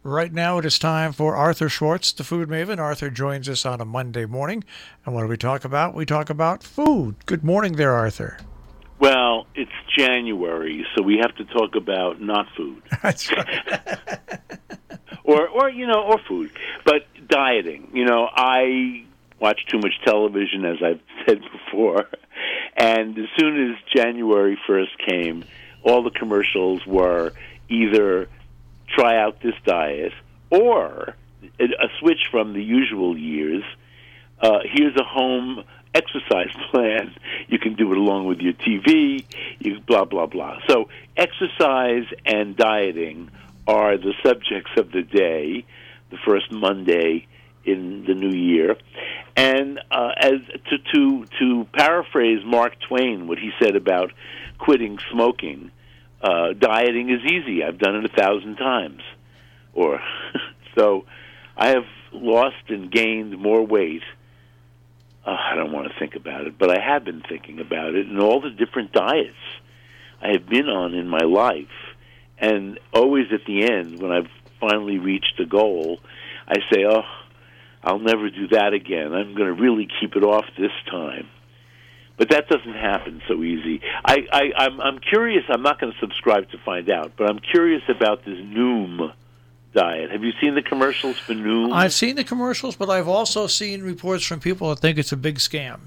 Right now it is time for Arthur Schwartz, the food maven. Arthur joins us on a Monday morning. And what do we talk about? We talk about food. Good morning there, Arthur. Well, it's January, so we have to talk about not food. That's right. or food. But dieting. I watch too much television, as I've said before. And as soon as January 1st came, all the commercials were either try out this diet or a switch from the usual years. Here's a home exercise plan. You can do it along with your TV, blah, blah, blah. So exercise and dieting are the subjects of the day, the first Monday in the new year. And as to paraphrase Mark Twain, what he said about quitting smoking, dieting is easy. I've done it 1,000 times. So I have lost and gained more weight. I don't want to think about it, but I have been thinking about it and all the different diets I have been on in my life. And always at the end, when I've finally reached a goal, I say, I'll never do that again. I'm going to really keep it off this time. But that doesn't happen so easy. I'm curious. I'm not going to subscribe to find out, but I'm curious about this Noom diet. Have you seen the commercials for Noom? I've seen the commercials, but I've also seen reports from people that think it's a big scam.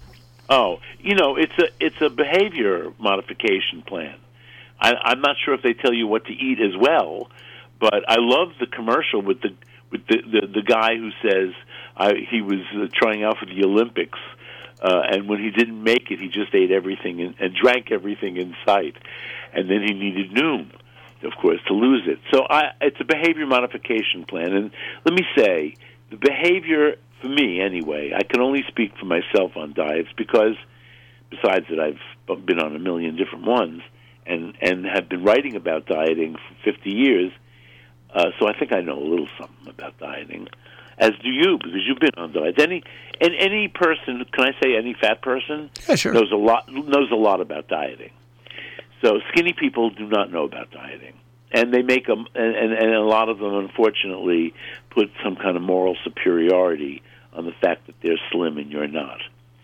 Oh, it's a behavior modification plan. I'm not sure if they tell you what to eat as well, but I love the commercial with the guy who says he was trying out for the Olympics. And when he didn't make it, he just ate everything and drank everything in sight. And then he needed Noom, of course, to lose it. So it's a behavior modification plan. And let me say, the behavior, for me anyway, I can only speak for myself on diets because, besides that I've been on a million different ones and have been writing about dieting for 50 years, so I think I know a little something about dieting. As do you, because you've been on diets. Any person, can I say any fat person? Yeah, sure. knows a lot about dieting. So skinny people do not know about dieting, and they make them, and a lot of them, unfortunately, put some kind of moral superiority on the fact that they're slim and you're not.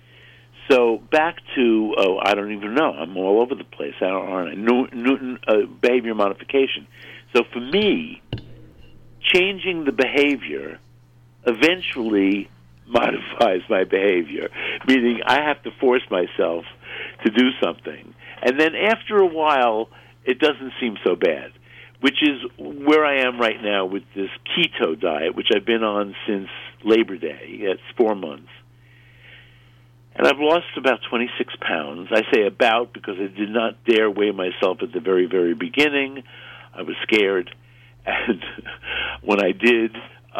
So back to I don't even know. I'm all over the place, aren't I? Behavior modification. So for me, changing the behavior eventually modifies my behavior, meaning I have to force myself to do something. And then after a while, it doesn't seem so bad, which is where I am right now with this keto diet, which I've been on since Labor Day. It's 4 months. And I've lost about 26 pounds. I say about because I did not dare weigh myself at the very, very beginning. I was scared. And when I did,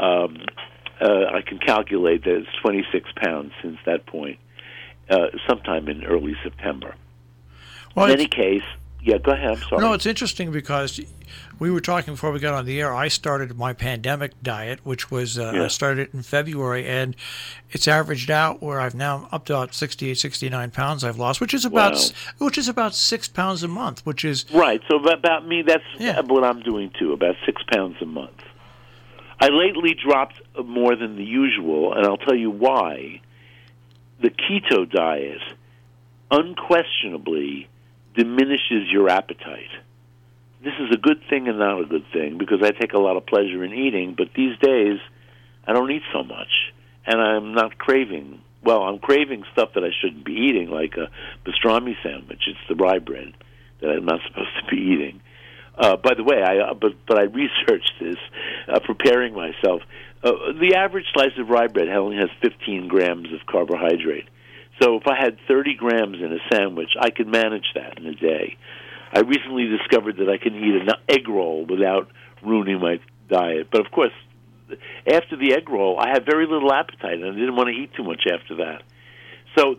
I can calculate that it's 26 pounds since that point, sometime in early September. Well, in any case, yeah, go ahead. I'm sorry. No, it's interesting because we were talking before we got on the air. I started my pandemic diet, which was I started in February, and it's averaged out where I've now up to about 68, 69 pounds I've lost, which is about 6 pounds a month, which is right. So about me, that's what I'm doing too, about 6 pounds a month. I lately dropped more than the usual, and I'll tell you why. The keto diet unquestionably diminishes your appetite. This is a good thing and not a good thing because I take a lot of pleasure in eating, but these days I don't eat so much, and I'm not craving. Well, I'm craving stuff that I shouldn't be eating, like a pastrami sandwich. It's the rye bread that I'm not supposed to be eating. By the way, I researched this, preparing myself. The average slice of rye bread only has 15 grams of carbohydrate. So if I had 30 grams in a sandwich, I could manage that in a day. I recently discovered that I can eat an egg roll without ruining my diet. But of course, after the egg roll, I had very little appetite, and I didn't want to eat too much after that. So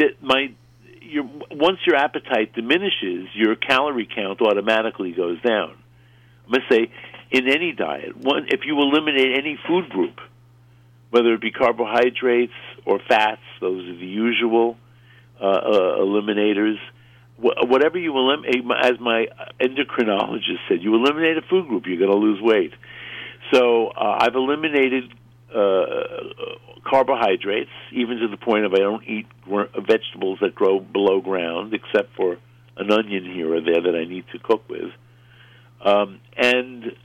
once your appetite diminishes, your calorie count automatically goes down. I'm going to say, in any diet, if you eliminate any food group, whether it be carbohydrates or fats, those are the usual eliminators, whatever you eliminate, as my endocrinologist said, you eliminate a food group, you're going to lose weight. So I've eliminated carbohydrates, even to the point of I don't eat vegetables that grow below ground, except for an onion here or there that I need to cook with. And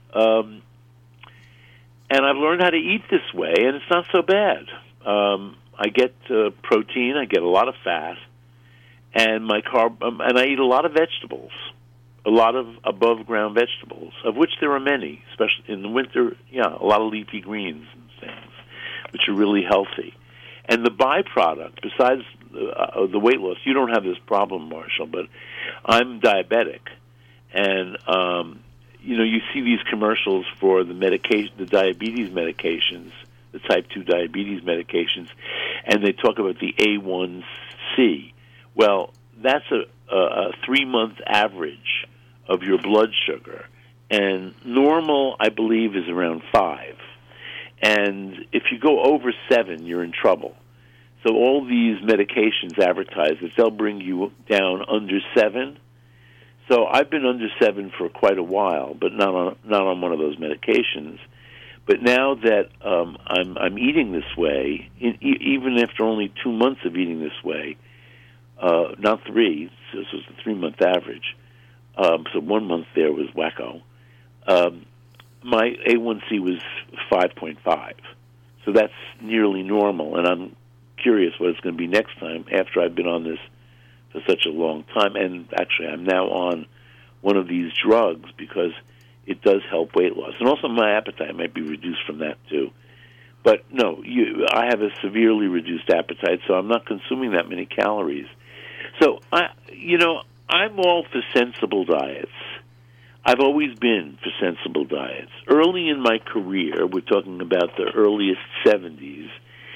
I've learned how to eat this way, and it's not so bad. I get protein, I get a lot of fat, and and I eat a lot of vegetables, a lot of above ground vegetables, of which there are many, especially in the winter. Yeah, a lot of leafy greens and things, which are really healthy. And the byproduct, besides the weight loss, you don't have this problem, Marshall, but I'm diabetic, and you see these commercials for the diabetes medications, the type 2 diabetes medications, and they talk about the A1C. Well, that's a 3-month average of your blood sugar, and normal, I believe, is around 5. And if you go over 7, you're in trouble. So all these medications advertise that they'll bring you down under 7. So I've been under 7 for quite a while, but not on one of those medications. But now that I'm eating this way, even after only 2 months of eating this way, not 3, so this was the 3-month average. So 1 month there was wacko. My A1C was 5.5, so that's nearly normal. And I'm curious what it's going to be next time after I've been on this for such a long time. And actually, I'm now on one of these drugs because it does help weight loss. And also my appetite might be reduced from that, too. But, no, I have a severely reduced appetite, so I'm not consuming that many calories. So, I'm all for sensible diets. I've always been for sensible diets. Early in my career, we're talking about the earliest 70s,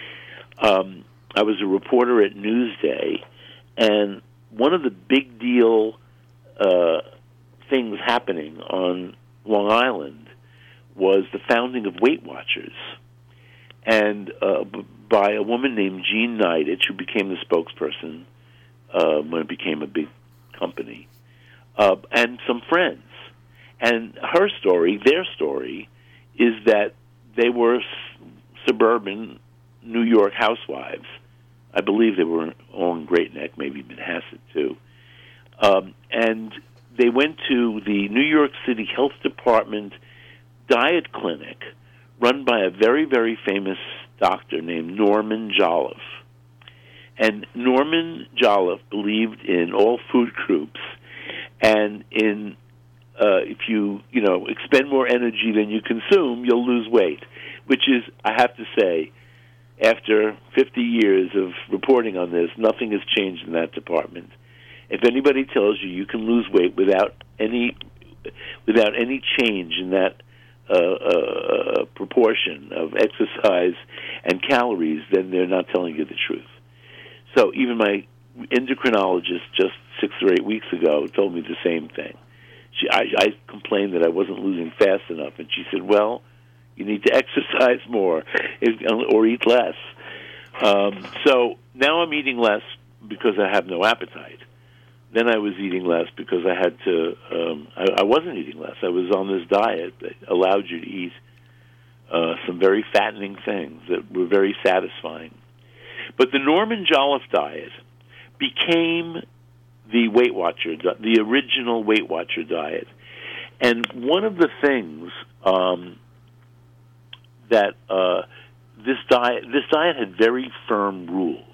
I was a reporter at Newsday, and one of the big deal things happening on Long Island was the founding of Weight Watchers, and by a woman named Jean Nidetch, who became the spokesperson when it became a big company, and some friends. And her story, their story, is that they were suburban New York housewives. I believe they were all in Great Neck, maybe Manhasset too. And they went to the New York City Health Department diet clinic run by a very, very famous doctor named Norman Jolliffe. And Norman Jolliffe believed in all food groups and in if you expend more energy than you consume, you'll lose weight, which is, I have to say, after 50 years of reporting on this, nothing has changed in that department. If anybody tells you you can lose weight without any change in that proportion of exercise and calories, then they're not telling you the truth. So even my endocrinologist just 6 or 8 weeks ago told me the same thing. I complained that I wasn't losing fast enough, and she said, well, you need to exercise more or eat less. So now I'm eating less because I have no appetite. Then I was eating less because I had to, I wasn't eating less. I was on this diet that allowed you to eat some very fattening things that were very satisfying. But the Norman Jolliffe diet became the Weight Watcher, the original Weight Watcher diet. And one of the things that this diet had very firm rules.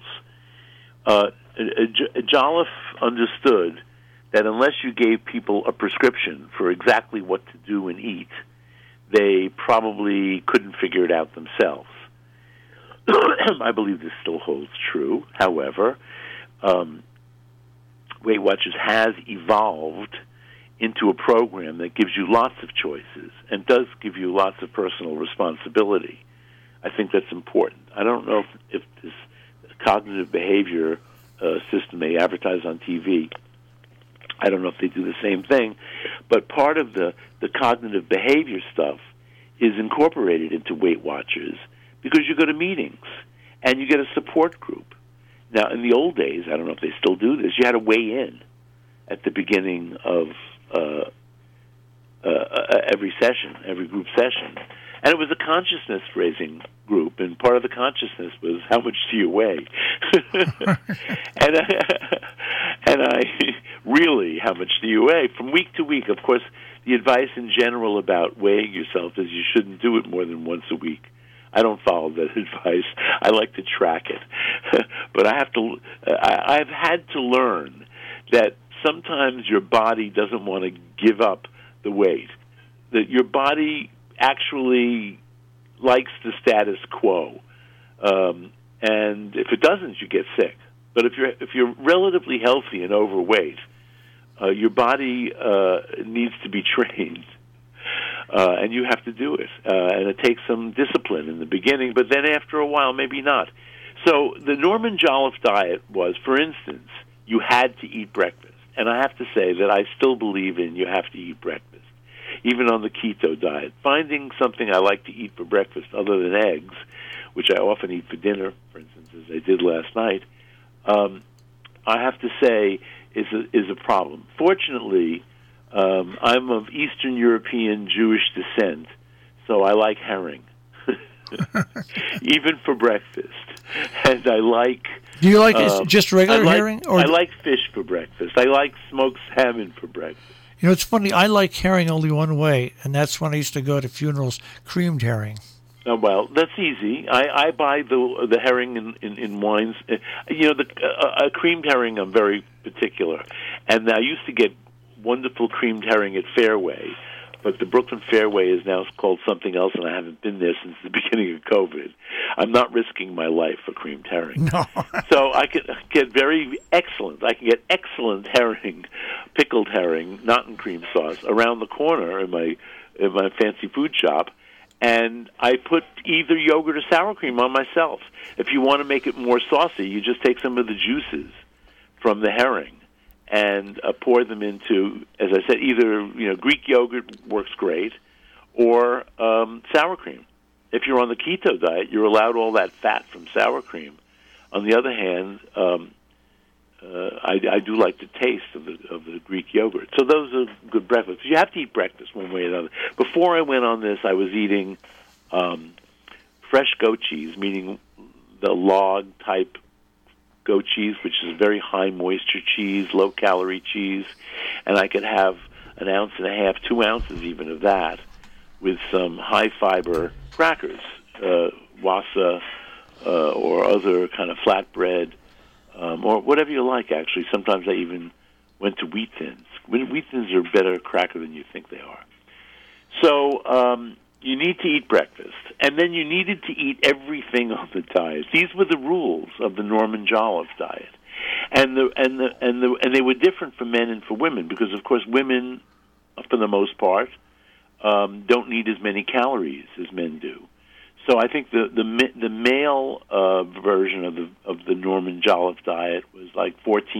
Jolliffe understood that unless you gave people a prescription for exactly what to do and eat, they probably couldn't figure it out themselves. I believe this still holds true. However, Weight Watchers has evolved into a program that gives you lots of choices and does give you lots of personal responsibility. I think that's important. I don't know if this cognitive behavior system they advertise on TV, I don't know if they do the same thing, but part of the cognitive behavior stuff is incorporated into Weight Watchers because you go to meetings and you get a support group. Now, in the old days, I don't know if they still do this, you had to weigh in at the beginning of every session, every group session. And it was a consciousness-raising group, and part of the consciousness was how much do you weigh? and I really, how much do you weigh? From week to week, of course, the advice in general about weighing yourself is you shouldn't do it more than once a week. I don't follow that advice. I like to track it. But I've had to learn that sometimes your body doesn't want to give up the weight. That your body actually likes the status quo. And if it doesn't, you get sick. But if you're relatively healthy and overweight, your body needs to be trained. And you have to do it. And it takes some discipline in the beginning, but then after a while, maybe not. So the Norman Jolliffe diet was, for instance, you had to eat breakfast. And I have to say that I still believe in you have to eat breakfast, even on the keto diet. Finding something I like to eat for breakfast other than eggs, which I often eat for dinner, for instance, as I did last night, I have to say is a problem. Fortunately, I'm of Eastern European Jewish descent, so I like herring, even for breakfast. And I like... Do you like just regular herring? Or I like fish for breakfast. I like smoked salmon for breakfast. You know, it's funny, I like herring only one way, and that's when I used to go to funerals, creamed herring. Oh, well, that's easy. I buy the herring in wines. You know, a creamed herring, I'm very particular. And I used to get wonderful creamed herring at Fairway, but the Brooklyn Fairway is now called something else, and I haven't been there since the beginning of COVID. I'm not risking my life for creamed herring. No. So I can get I can get excellent herring, pickled herring, not in cream sauce, around the corner in my fancy food shop, and I put either yogurt or sour cream on myself. If you want to make it more saucy, you just take some of the juices from the herring and pour them into, as I said, either Greek yogurt works great, or sour cream. If you're on the keto diet, you're allowed all that fat from sour cream. On the other hand, I do like the taste of the Greek yogurt. So those are good breakfasts. You have to eat breakfast one way or another. Before I went on this, I was eating fresh goat cheese, meaning the log type goat cheese, which is very high moisture cheese, low calorie cheese, and I could have 1.5 ounces, 2 ounces even of that, with some high fiber crackers, wasa or other kind of flatbread, or whatever you like. Actually, sometimes I even went to Wheat Thins. Wheat Thins are a better cracker than you think they are. So you need to eat breakfast, and then you needed to eat everything on the diet. These were the rules of the Norman Jolliffe diet, and they were different for men and for women, because of course women, for the most part, don't need as many calories as men do. So I think the male version of the Norman Jolliffe diet was like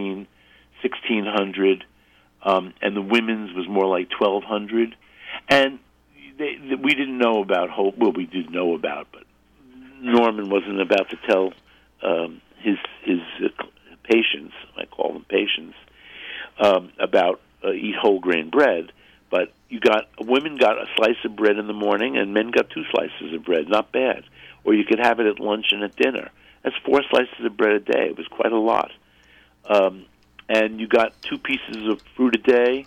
1,600, and the women's was more like 1,200, and we didn't know about we did know about, but Norman wasn't about to tell his patients, I call them patients, about eat whole grain bread. But women got a slice of bread in the morning, and men got 2 slices of bread. Not bad. Or you could have it at lunch and at dinner. That's 4 slices of bread a day. It was quite a lot. And you got 2 pieces of fruit a day.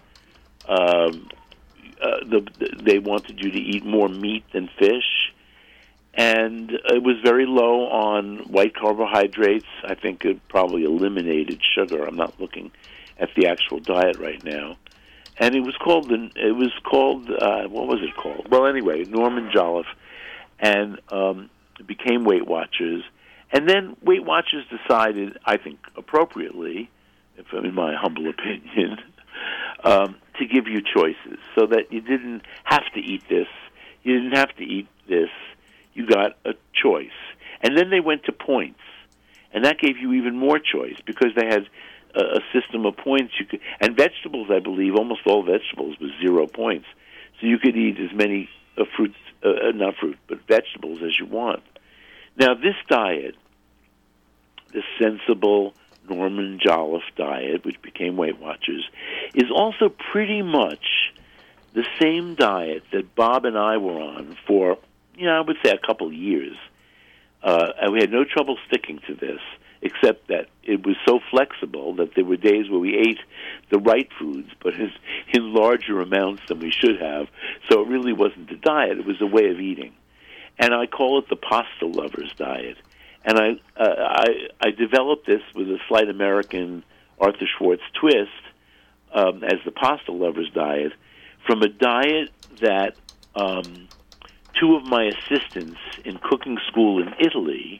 They wanted you to eat more meat than fish. And it was very low on white carbohydrates. I think it probably eliminated sugar. I'm not looking at the actual diet right now. And it was called what was it called? Well, anyway, Norman Jolliffe, and it became Weight Watchers. And then Weight Watchers decided, I think appropriately, in my humble opinion, to give you choices, so that you didn't have to eat this, you didn't have to eat this, you got a choice. And then they went to points, and that gave you even more choice, because they had a system of points. You could, and vegetables, I believe, almost all vegetables was 0 points. So you could eat as many fruits, not fruit, but vegetables as you want. Now, this diet, this sensible Norman Jolliffe diet, which became Weight Watchers, is also pretty much the same diet that Bob and I were on for I would say a couple of years. And we had no trouble sticking to this, except that it was so flexible that there were days where we ate the right foods, but in larger amounts than we should have. So it really wasn't a diet; it was a way of eating. And I call it the pasta lover's diet. And I developed this with a slight American Arthur Schwartz twist as the pasta lover's diet, from a diet that two of my assistants in cooking school in Italy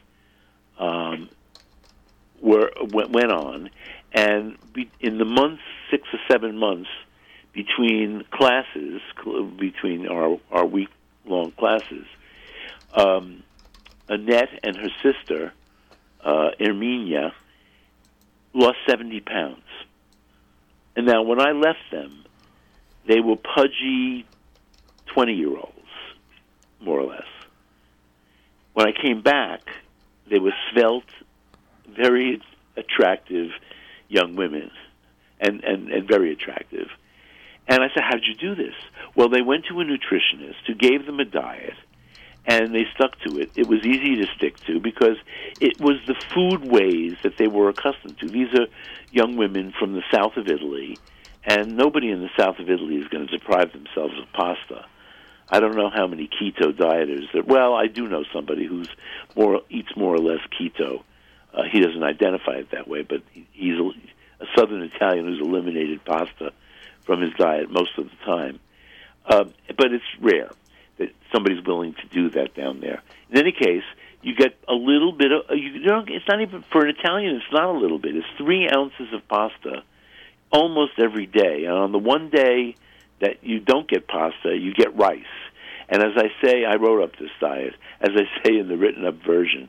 went on, and in the months, 6 or 7 months between classes, between our week-long classes, Annette and her sister, Erminia, lost 70 pounds. And now when I left them, they were pudgy 20-year-olds, more or less. When I came back, they were svelte, very attractive young women, and very attractive. And I said, how'd you do this? Well, they went to a nutritionist who gave them a diet, and they stuck to it. It was easy to stick to because it was the food ways that they were accustomed to. These are young women from the south of Italy, and nobody in the south of Italy is going to deprive themselves of pasta. I don't know how many keto dieters there. Well, I do know somebody who's eats more or less keto. He doesn't identify it that way, but he's a Southern Italian who's eliminated pasta from his diet most of the time. But it's rare that somebody's willing to do that down there. In any case, you get a little bit of, it's not even, for an Italian, it's not a little bit. It's 3 ounces of pasta almost every day. And on the one day that you don't get pasta, you get rice. And as I say, I wrote up this diet. As I say in the written-up version,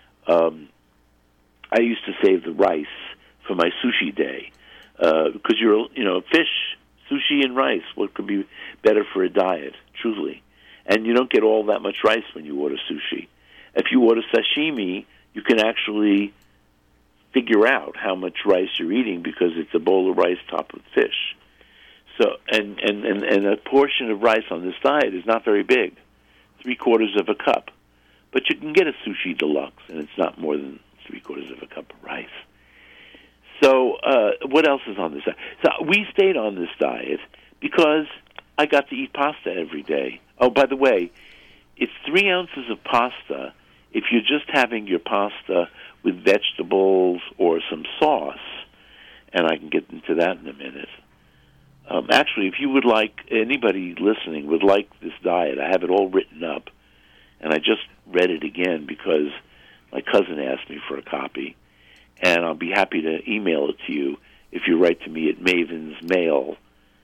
I used to save the rice for my sushi day. Because fish, sushi, and rice, what could be better for a diet, truly? And you don't get all that much rice when you order sushi. If you order sashimi, you can actually figure out how much rice you're eating because it's a bowl of rice topped with fish. So, and a portion of rice on this diet is not very big, 3/4 of a cup. But you can get a sushi deluxe, and it's not more than 3/4 of a cup of rice. So, what else is on this diet? So we stayed on this diet because I got to eat pasta every day. Oh, by the way, it's 3 ounces of pasta if you're just having your pasta with vegetables or some sauce, and I can get into that in a minute. Actually, if you would like, anybody listening would like this diet, I have it all written up, and I just read it again because my cousin asked me for a copy, and I'll be happy to email it to you if you write to me at mavensmail.com.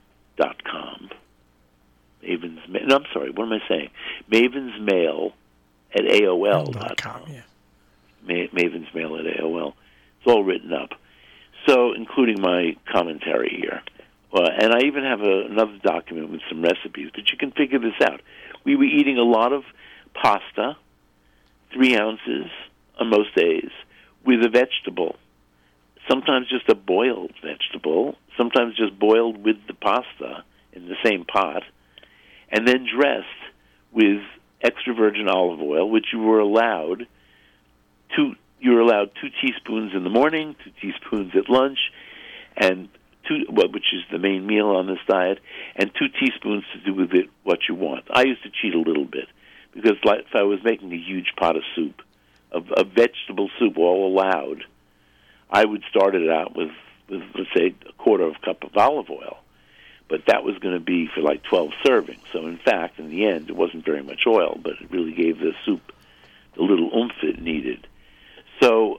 I'm sorry, what am I saying? Mavensmail at AOL.com. Yeah. Mavensmail at AOL. It's all written up. So, including my commentary here. And I even have another document with some recipes, but you can figure this out. We were eating a lot of pasta, 3 ounces on most days, with a vegetable. Sometimes just a boiled vegetable, sometimes just boiled with the pasta in the same pot, and then dressed with extra virgin olive oil, which you were allowed 2 teaspoons in the morning, 2 teaspoons at lunch, and which is the main meal on this diet, and 2 teaspoons to do with it what you want. I used to cheat a little bit because if I was making a huge pot of soup, of vegetable soup, all allowed, I would start it out with let's say 1/4 cup of olive oil. But that was going to be for like 12 servings. So, in fact, in the end, it wasn't very much oil, but it really gave the soup the little oomph it needed. So,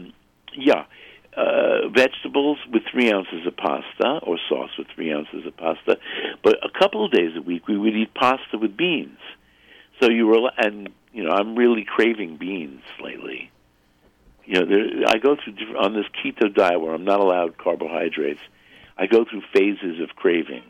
vegetables with 3 ounces of pasta, or sauce with 3 ounces of pasta. But a couple of days a week, we would eat pasta with beans. So I'm really craving beans lately. I go through on this keto diet where I'm not allowed carbohydrates. I go through phases of cravings.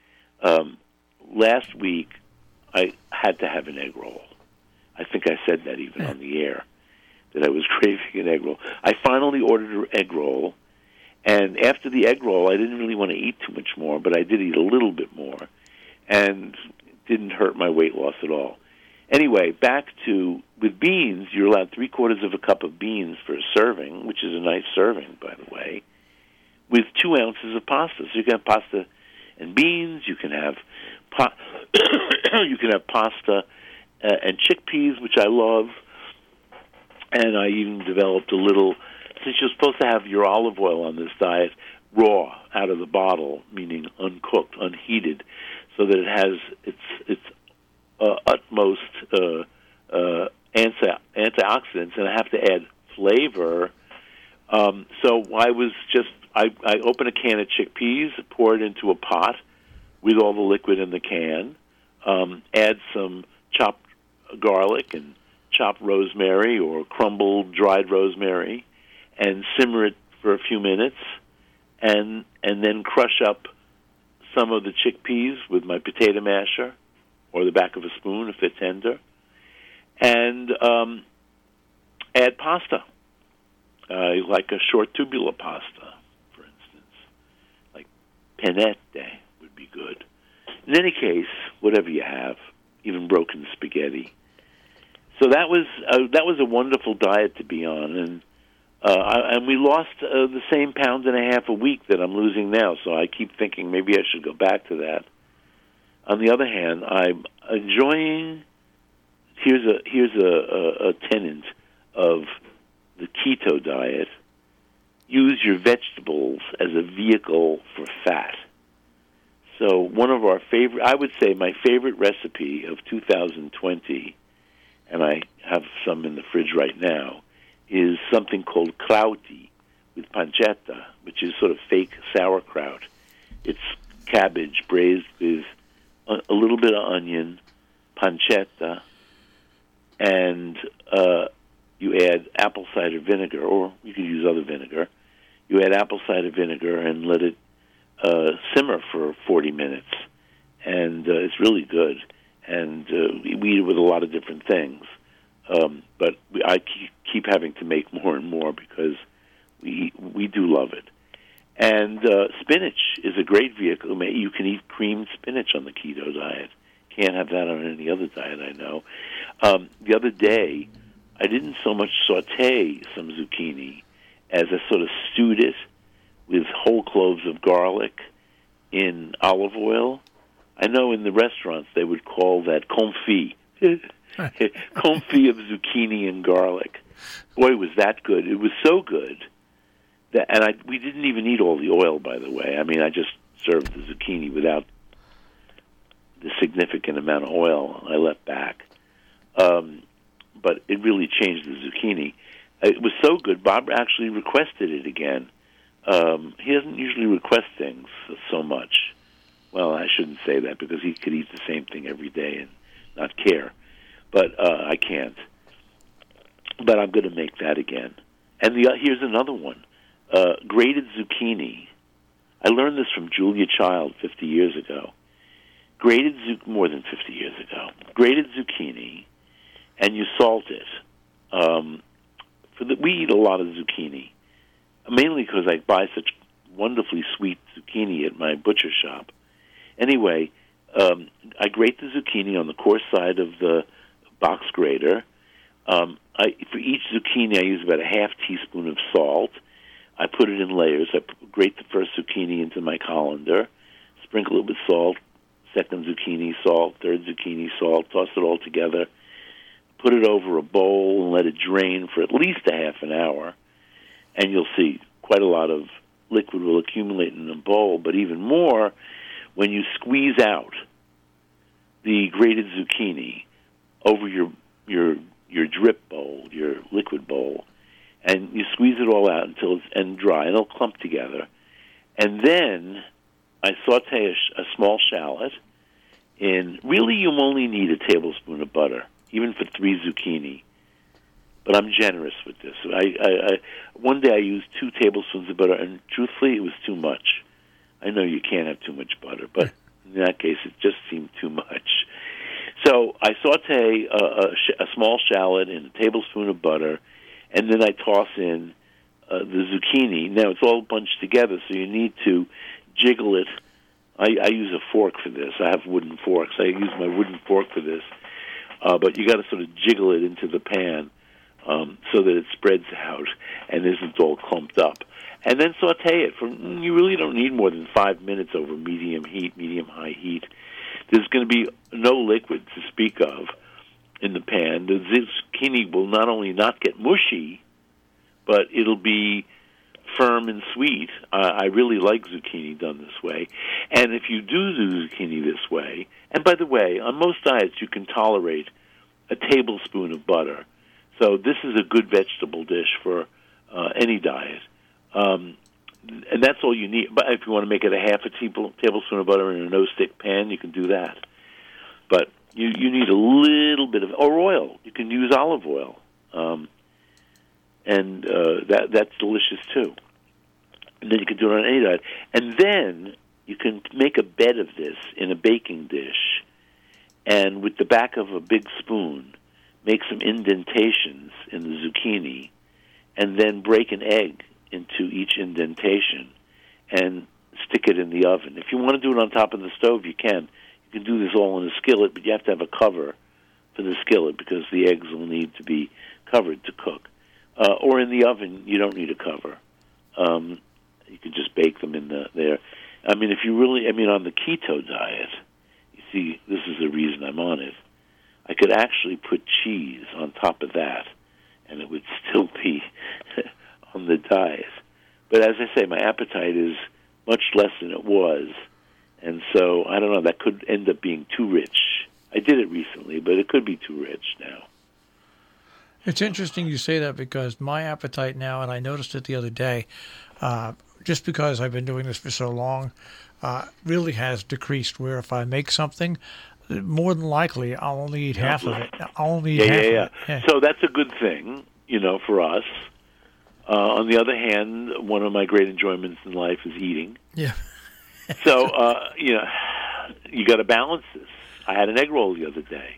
Last week, I had to have an egg roll. I think I said that even on the air, that I was craving an egg roll. I finally ordered an egg roll, and after the egg roll, I didn't really want to eat too much more, but I did eat a little bit more, and it didn't hurt my weight loss at all. Anyway, back to, with beans, you're allowed 3/4 of a cup of beans for a serving, which is a nice serving, by the way, with 2 ounces of pasta. So you can have pasta and beans. You can have you can have pasta and chickpeas, which I love. And I even developed a little, since you're supposed to have your olive oil on this diet raw out of the bottle, meaning uncooked, unheated, so that it has its utmost antioxidants, and I have to add flavor. So I open a can of chickpeas, pour it into a pot with all the liquid in the can, add some chopped garlic and chopped rosemary or crumbled dried rosemary, and simmer it for a few minutes, and then crush up some of the chickpeas with my potato masher or the back of a spoon if they're tender, and add pasta, like a short tubular pasta, for instance, like pennette would be good. In any case, whatever you have, even broken spaghetti. So that was a wonderful diet to be on, and we lost the same 1.5 pounds a week that I'm losing now. So I keep thinking maybe I should go back to that. On the other hand, I'm enjoying. Here's a tenet of the keto diet: use your vegetables as a vehicle for fat. So one of our favorite, I would say, my favorite recipe of 2020. And I have some in the fridge right now, is something called krauti with pancetta, which is sort of fake sauerkraut. It's cabbage braised with a little bit of onion, pancetta, and you add apple cider vinegar, or you could use other vinegar. You add apple cider vinegar and let it simmer for 40 minutes, and it's really good. And we eat it with a lot of different things. But I keep having to make more and more because we do love it. And spinach is a great vehicle. You can eat creamed spinach on the keto diet. Can't have that on any other diet, I know. The other day, I didn't so much saute some zucchini as I sort of stewed it with whole cloves of garlic in olive oil. I know in the restaurants they would call that confit. Confit of zucchini and garlic. Boy, was that good. It was so good that, we didn't even eat all the oil, by the way. I mean, I just served the zucchini without the significant amount of oil I left back. But it really changed the zucchini. It was so good, Bob actually requested it again. He doesn't usually request things so much. Well, I shouldn't say that because he could eat the same thing every day and not care. But I can't. But I'm going to make that again. And here's another one. Grated zucchini. I learned this from Julia Child 50 years ago. More than 50 years ago. Grated zucchini, and you salt it. We eat a lot of zucchini, mainly because I buy such wonderfully sweet zucchini at my butcher shop. Anyway, I grate the zucchini on the coarse side of the box grater. For each zucchini, I use about a half teaspoon of salt. I put it in layers. I grate the first zucchini into my colander, sprinkle it with salt, second zucchini, salt, third zucchini, salt, toss it all together, put it over a bowl and let it drain for at least a half an hour. And you'll see quite a lot of liquid will accumulate in the bowl, but even more when you squeeze out the grated zucchini over your drip bowl, your liquid bowl, and you squeeze it all out until it's dry, and it'll clump together. And then I saute a small shallot in. Really, you only need a tablespoon of butter, even for 3 zucchini. But I'm generous with this. One day I used 2 tablespoons of butter, and truthfully, it was too much. I know you can't have too much butter, but in that case, it just seemed too much. So I saute a small shallot in a tablespoon of butter, and then I toss in the zucchini. Now, it's all bunched together, so you need to jiggle it. I use a fork for this. I have wooden forks. I use my wooden fork for this. but you got to sort of jiggle it into the pan so that it spreads out and isn't all clumped up. And then saute it. You really don't need more than 5 minutes over medium-high heat. There's going to be no liquid to speak of in the pan. The zucchini will not only not get mushy, but it'll be firm and sweet. I really like zucchini done this way. And if you do zucchini this way, and by the way, on most diets you can tolerate a tablespoon of butter. So this is a good vegetable dish for any diet. And that's all you need. But if you want to make it a half a tablespoon of butter in a no-stick pan, you can do that. But you need a little bit of, or oil. You can use olive oil. And that's delicious too. And then you can do it on any diet. And then you can make a bed of this in a baking dish, and with the back of a big spoon, make some indentations in the zucchini, and then break an egg into each indentation and stick it in the oven. If you want to do it on top of the stove, you can. You can do this all in a skillet, but you have to have a cover for the skillet because the eggs will need to be covered to cook. Or in the oven, you don't need a cover. You can just bake them in there. I mean, on the keto diet, you see, this is the reason I'm on it. I could actually put cheese on top of that, and it would still be on the diet. But as I say, my appetite is much less than it was, and so, I don't know, that could end up being too rich. I did it recently, but it could be too rich now. It's interesting you say that because my appetite now, and I noticed it the other day, just because I've been doing this for so long, really has decreased, where if I make something, more than likely I'll only eat half of it. I'll only eat half of it. Yeah. So that's a good thing, for us. On the other hand, one of my great enjoyments in life is eating. Yeah. So, you got to balance this. I had an egg roll the other day.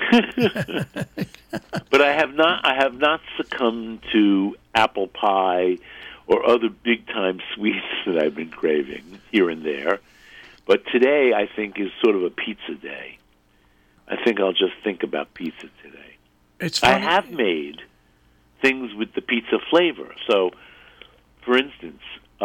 But I have not succumbed to apple pie or other big-time sweets that I've been craving here and there. But today, I think, is sort of a pizza day. I think I'll just think about pizza today. It's funny. I have made things with the pizza flavor. So, for instance,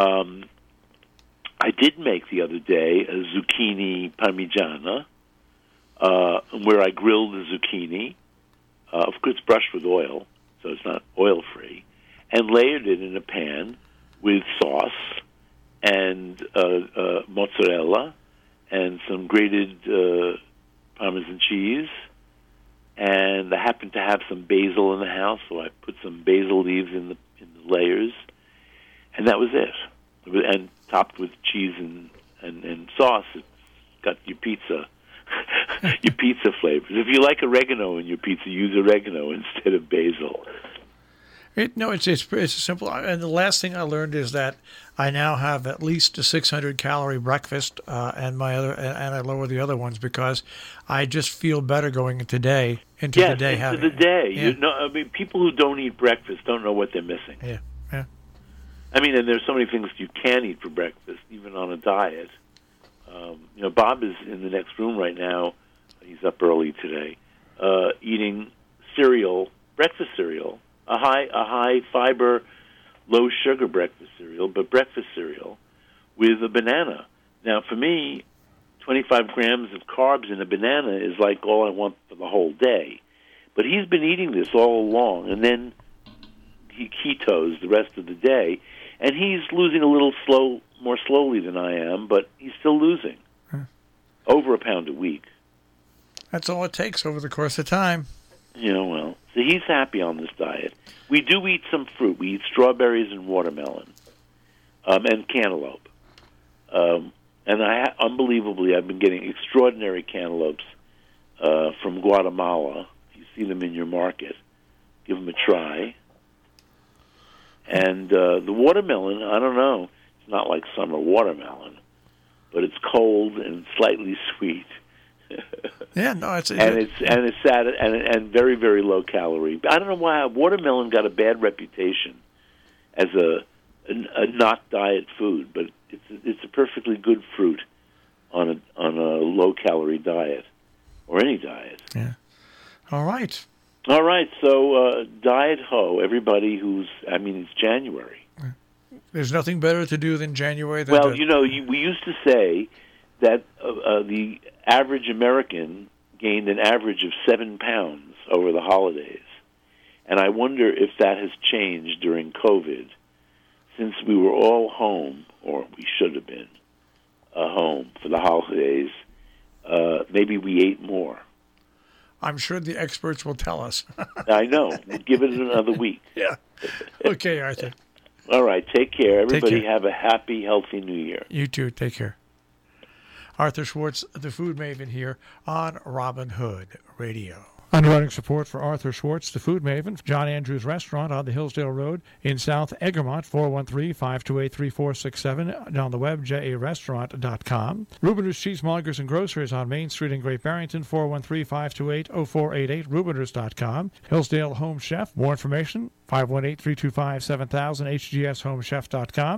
I did make the other day a zucchini parmigiana, where I grilled the zucchini. Of course, it's brushed with oil, so it's not oil-free, and layered it in a pan with sauce and mozzarella and some grated Parmesan cheese. And I happened to have some basil in the house, so I put some basil leaves in the layers, and that was it. And topped with cheese and sauce, it's got your pizza. Your pizza flavors. If you like oregano in your pizza, use oregano instead of basil. It's simple. And the last thing I learned is that I now have at least a 600-calorie breakfast, and I lower the other ones because I just feel better going into the day. Yeah. People who don't eat breakfast don't know what they're missing. Yeah. And there's so many things you can eat for breakfast, even on a diet. Bob is in the next room right now. He's up early today, eating cereal, breakfast cereal, a high fiber, low sugar breakfast cereal, but breakfast cereal with a banana. Now, for me, 25 grams of carbs in a banana is like all I want for the whole day. But he's been eating this all along, and then he ketos the rest of the day, and he's losing a little more slowly than I am, but he's still losing over a pound a week. That's all it takes over the course of time. So he's happy on this diet. We do eat some fruit. We eat strawberries and watermelon, and cantaloupe. And unbelievably, I've been getting extraordinary cantaloupes from Guatemala. If you see them in your market, give them a try. And the watermelon, I don't know. It's not like summer watermelon, but it's cold and slightly sweet. Yeah, no, it's sad and very, very low calorie. I don't know why watermelon got a bad reputation as a not diet food, but it's a perfectly good fruit on a low calorie diet or any diet. Yeah. All right. All right, so Diet Ho, everybody it's January. There's nothing better to do than January. We used to say that the average American gained an average of 7 pounds over the holidays. And I wonder if that has changed during COVID, since we were all home, or we should have been home for the holidays. Maybe we ate more. I'm sure the experts will tell us. I know. Give it another week. Yeah. Okay, Arthur. All right. Take care. Everybody have a happy, healthy New Year. You too. Take care. Arthur Schwartz, the Food Maven, here on Robin Hood Radio. Underwriting support for Arthur Schwartz, the Food Maven, John Andrews Restaurant on the Hillsdale Road in South Egremont, 413-528-3467, and on the web, jarestaurant.com. Rubiners Cheesemongers and Grocers on Main Street in Great Barrington, 413-528-0488, rubiners.com. Hillsdale Home Chef, more information, 518-325-7000, hgshomechef.com.